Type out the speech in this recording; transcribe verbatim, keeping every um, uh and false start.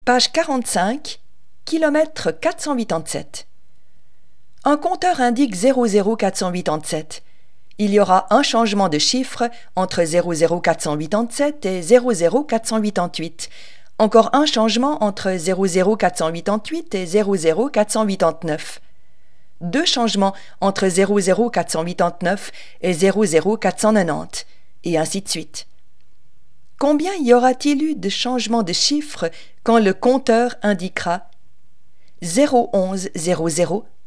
Page quarante-cinq, kilomètre quatre cent quatre-vingt-sept. Un compteur indique zéro zéro quatre cent quatre-vingt-sept. Il y aura un changement de chiffre entre zéro zéro quatre cent quatre-vingt-sept et zéro zéro quatre cent quatre-vingt-huit. Encore un changement entre zéro zéro quatre cent quatre-vingt-huit et zéro zéro quatre cent quatre-vingt-neuf. Deux changements entre zéro zéro quatre cent quatre-vingt-neuf et zéro zéro quatre cent quatre-vingt-dix, et ainsi de suite. Combien y aura-t-il eu de changements de chiffres quand le compteur indiquera zéro onze zéro zéro